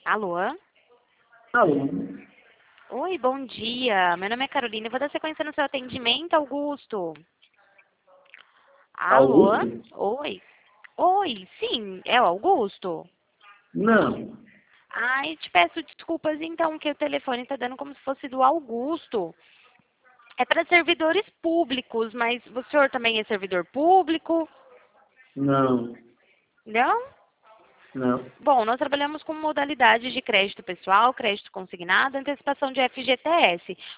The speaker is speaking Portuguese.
Alô? Alô? Oi, bom dia. Meu nome é Carolina. Eu vou dar sequência no seu atendimento, Augusto. Alô? Augusto? Oi. Oi, sim, é o Augusto? Não. Ai, te peço desculpas então, que o telefone está dando como se fosse do Augusto. É para servidores públicos, mas o senhor também é servidor público? Não. Não? Não. Bom, nós trabalhamos com modalidades de crédito pessoal, crédito consignado, antecipação de FGTS.